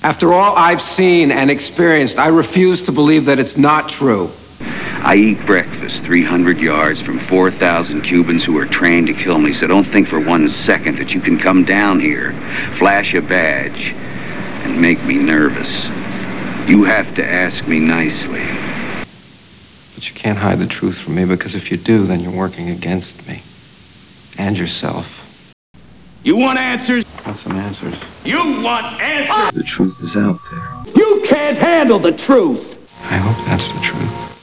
After all I've seen and experienced, I refuse to believe that it's not true. I eat breakfast 300 yards from 4,000 Cubans who are trained to kill me, so don't think for 1 second that you can come down here, flash a badge, and make me nervous. You have to ask me nicely. But you can't hide the truth from me, because if you do, then you're working against me. And yourself. You want answers? I want some answers. You want answers? The truth is out there. You can't handle the truth! I hope that's the truth.